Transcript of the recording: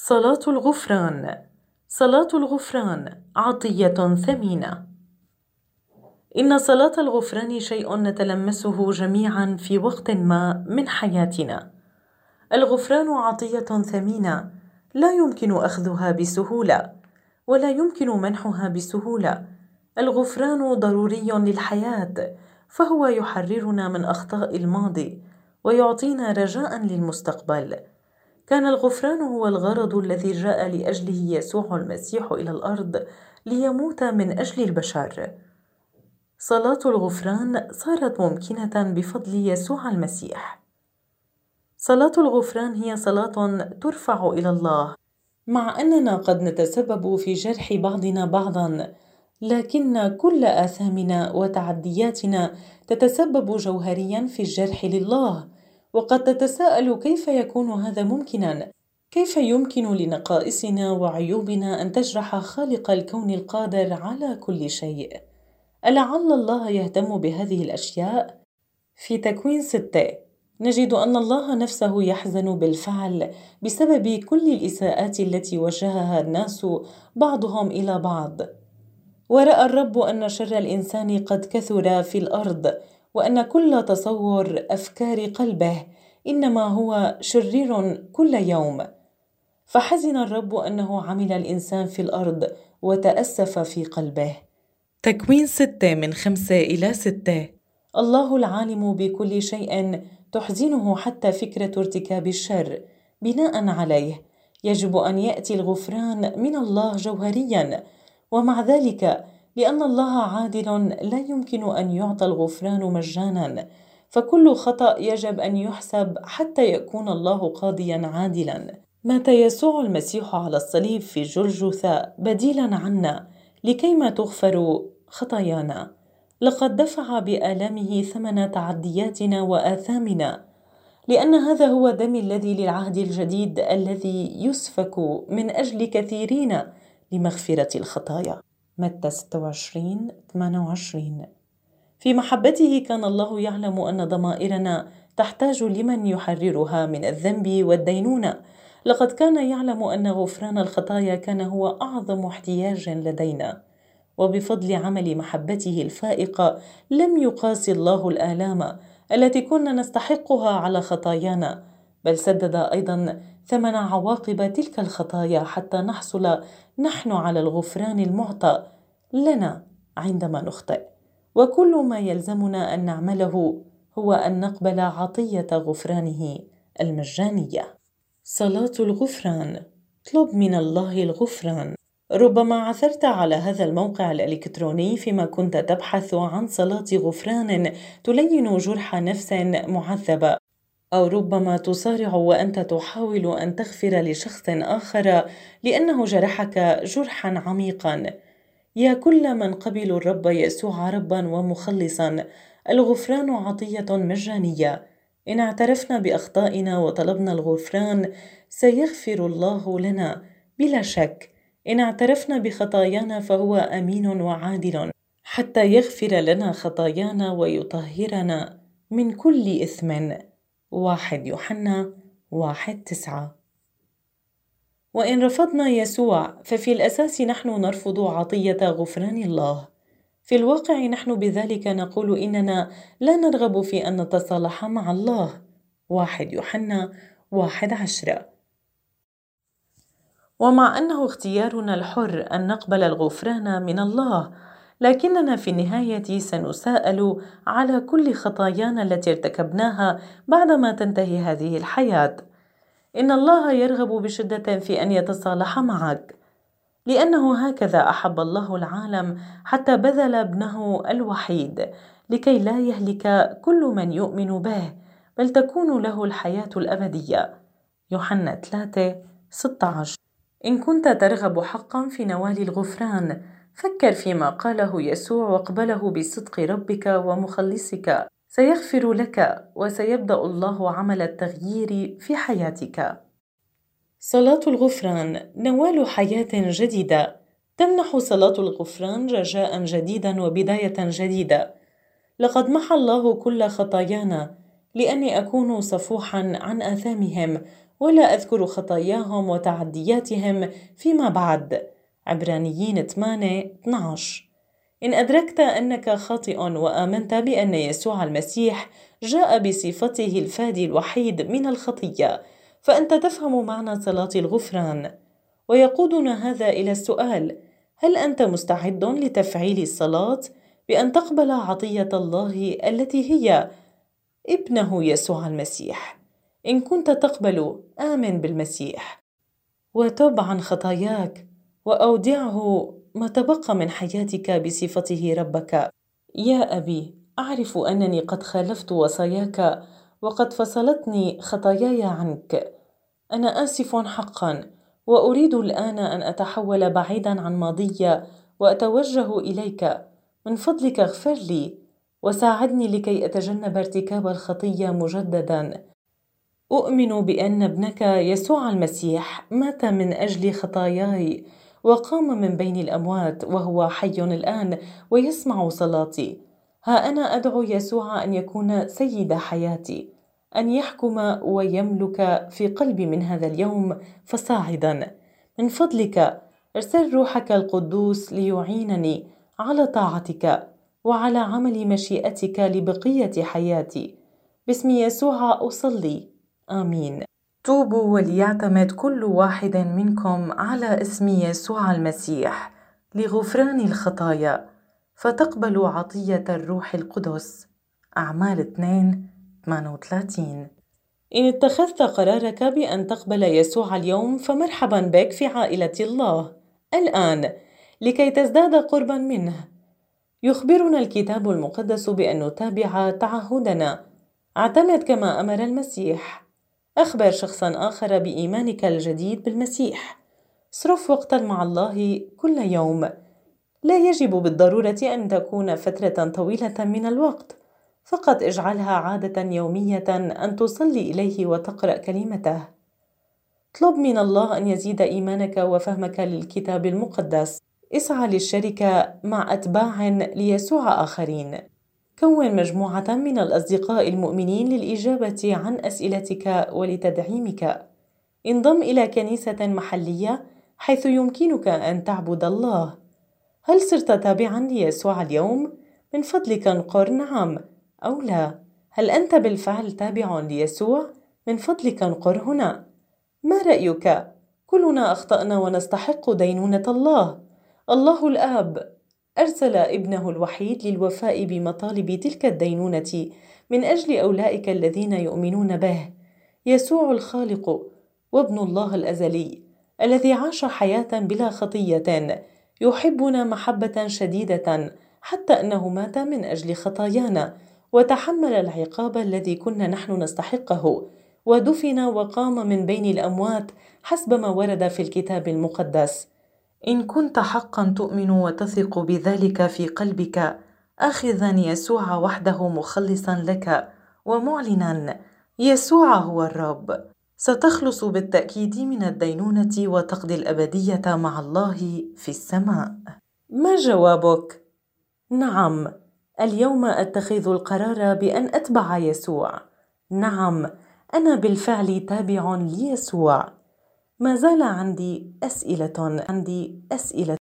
صلاة الغفران. صلاة الغفران عطية ثمينة. إن صلاة الغفران شيء نتلمسه جميعا في وقت ما من حياتنا. الغفران عطية ثمينة لا يمكن أخذها بسهولة ولا يمكن منحها بسهولة. الغفران ضروري للحياة، فهو يحررنا من أخطاء الماضي ويعطينا رجاء للمستقبل. كان الغفران هو الغرض الذي جاء لأجله يسوع المسيح إلى الأرض ليموت من أجل البشر. صلاة الغفران صارت ممكنة بفضل يسوع المسيح. صلاة الغفران هي صلاة ترفع إلى الله، مع أننا قد نتسبب في جرح بعضنا بعضا، لكن كل آثامنا وتعدياتنا تتسبب جوهريا في الجرح لله. وقد تتساءل كيف يكون هذا ممكنا؟ كيف يمكن لنقائصنا وعيوبنا أن تجرح خالق الكون القادر على كل شيء؟ ألعل الله يهتم بهذه الأشياء؟ في تكوين 6 نجد أن الله نفسه يحزن بالفعل بسبب كل الإساءات التي وجهها الناس بعضهم إلى بعض. ورأى الرب أن شر الإنسان قد كثر في الأرض، وأن كل تصور أفكار قلبه إنما هو شرير كل يوم. فحزن الرب أنه عمل الإنسان في الأرض وتأسف في قلبه. تكوين 6:5-6. الله العالم بكل شيء تحزنه حتى فكرة ارتكاب الشر. بناء عليه يجب أن يأتي الغفران من الله جوهريا، ومع ذلك لأن الله عادل لا يمكن أن يعطى الغفران مجانا، فكل خطأ يجب أن يحسب حتى يكون الله قاضيا عادلا. مات يسوع المسيح على الصليب في جلجثا بديلا عنا لكيما تغفر خطايانا. لقد دفع بآلامه ثمن تعدياتنا وآثامنا، لأن هذا هو دم الذي للعهد الجديد الذي يسفك من أجل كثيرين لمغفرة الخطايا. متى 26:28. في محبته كان الله يعلم أن ضمائرنا تحتاج لمن يحررها من الذنب والدينونة. لقد كان يعلم أن غفران الخطايا كان هو أعظم احتياج لدينا، وبفضل عمل محبته الفائقة لم يقاس الله الآلام التي كنا نستحقها على خطايانا، بل سدد أيضا ثمن عواقب تلك الخطايا حتى نحصل نحن على الغفران المعطى لنا عندما نخطئ. وكل ما يلزمنا أن نعمله هو أن نقبل عطية غفرانه المجانية. صلاة الغفران. اطلب من الله الغفران. ربما عثرت على هذا الموقع الإلكتروني فيما كنت تبحث عن صلاة غفران تلين جرح نفس معذبة، أو ربما تصارع وأنت تحاول أن تغفر لشخص آخر لأنه جرحك جرحا عميقا. يا كل من قبلوا الرب يسوع ربا ومخلصا، الغفران عطية مجانية. إن اعترفنا بأخطائنا وطلبنا الغفران سيغفر الله لنا بلا شك. إن اعترفنا بخطايانا فهو أمين وعادل حتى يغفر لنا خطايانا ويطهرنا من كل إثم. 1 يوحنا 1:9. وإن رفضنا يسوع ففي الأساس نحن نرفض عطية غفران الله. في الواقع نحن بذلك نقول إننا لا نرغب في أن نتصالح مع الله. 1 يوحنا 1:10. ومع أنه اختيارنا الحر أن نقبل الغفران من الله، لكننا في النهاية سنساءل على كل خطايانا التي ارتكبناها بعدما تنتهي هذه الحياة. إن الله يرغب بشدة في أن يتصالح معك، لأنه هكذا أحب الله العالم حتى بذل ابنه الوحيد لكي لا يهلك كل من يؤمن به، بل تكون له الحياة الأبدية. يوحنا 3:16. إن كنت ترغب حقا في نوال الغفران، فكر فيما قاله يسوع واقبله بصدق ربك ومخلصك. سيغفر لك وسيبدأ الله عمل التغيير في حياتك. صلاة الغفران نوال حياة جديدة. تمنح صلاة الغفران رجاء جديدا وبداية جديدة. لقد محى الله كل خطايانا لأني أكون صفوحا عن آثامهم ولا أذكر خطاياهم وتعدياتهم فيما بعد. عبرانيين 8:12. إن أدركت أنك خاطئ وآمنت بأن يسوع المسيح جاء بصفته الفادي الوحيد من الخطية، فأنت تفهم معنى صلاة الغفران. ويقودنا هذا إلى السؤال: هل أنت مستعد لتفعيل الصلاة بأن تقبل عطية الله التي هي ابنه يسوع المسيح؟ إن كنت تقبل، آمن بالمسيح وتب عن خطاياك وأودعه ما تبقى من حياتك بصفته ربك. يا أبي، أعرف أنني قد خالفت وصاياك وقد فصلتني خطاياي عنك. أنا آسف حقا، وأريد الآن أن أتحول بعيدا عن ماضي وأتوجه إليك. من فضلك اغفر لي وساعدني لكي أتجنب ارتكاب الخطية مجددا. أؤمن بأن ابنك يسوع المسيح مات من أجل خطاياي وقام من بين الأموات، وهو حي الآن ويسمع صلاتي. ها أنا أدعو يسوع أن يكون سيد حياتي، أن يحكم ويملك في قلبي من هذا اليوم فصاعدا. من فضلك ارسل روحك القدوس ليعينني على طاعتك وعلى عمل مشيئتك لبقية حياتي. باسم يسوع أصلي، آمين. توبوا وليعتمد كل واحد منكم على اسم يسوع المسيح لغفران الخطايا فتقبلوا عطية الروح القدس. أعمال 2:38. إن اتخذت قرارك بأن تقبل يسوع اليوم فمرحبا بك في عائلة الله الآن لكي تزداد قربا منه. يخبرنا الكتاب المقدس بأن نتابع تعهدنا. اعتمد كما أمر المسيح. أخبر شخصا آخر بإيمانك الجديد بالمسيح. اصرف وقتا مع الله كل يوم. لا يجب بالضرورة أن تكون فترة طويلة من الوقت، فقط اجعلها عادة يومية أن تصلي إليه وتقرأ كلمته. اطلب من الله أن يزيد إيمانك وفهمك للكتاب المقدس. اسعى للشركة مع أتباع ليسوع آخرين. كون مجموعة من الأصدقاء المؤمنين للإجابة عن أسئلتك ولتدعيمك. انضم إلى كنيسة محلية حيث يمكنك أن تعبد الله. هل صرت تابعا ليسوع اليوم؟ من فضلك انقر نعم أو لا. هل أنت بالفعل تابع ليسوع؟ من فضلك انقر هنا. ما رأيك؟ كلنا أخطأنا ونستحق دينونة الله. الله الآب أرسل ابنه الوحيد للوفاء بمطالب تلك الدينونة من أجل أولئك الذين يؤمنون به. يسوع الخالق وابن الله الأزلي الذي عاش حياة بلا خطية يحبنا محبة شديدة حتى أنه مات من أجل خطايانا وتحمل العقاب الذي كنا نحن نستحقه، ودفن وقام من بين الأموات حسب ما ورد في الكتاب المقدس. إن كنت حقا تؤمن وتثق بذلك في قلبك، آخذا يسوع وحده مخلصا لك ومعلنا يسوع هو الرب، ستخلص بالتأكيد من الدينونة وتقضي الأبدية مع الله في السماء. ما جوابك؟ نعم، اليوم أتخذ القرار بأن أتبع يسوع. نعم، أنا بالفعل تابع ليسوع. ما زال عندي أسئلة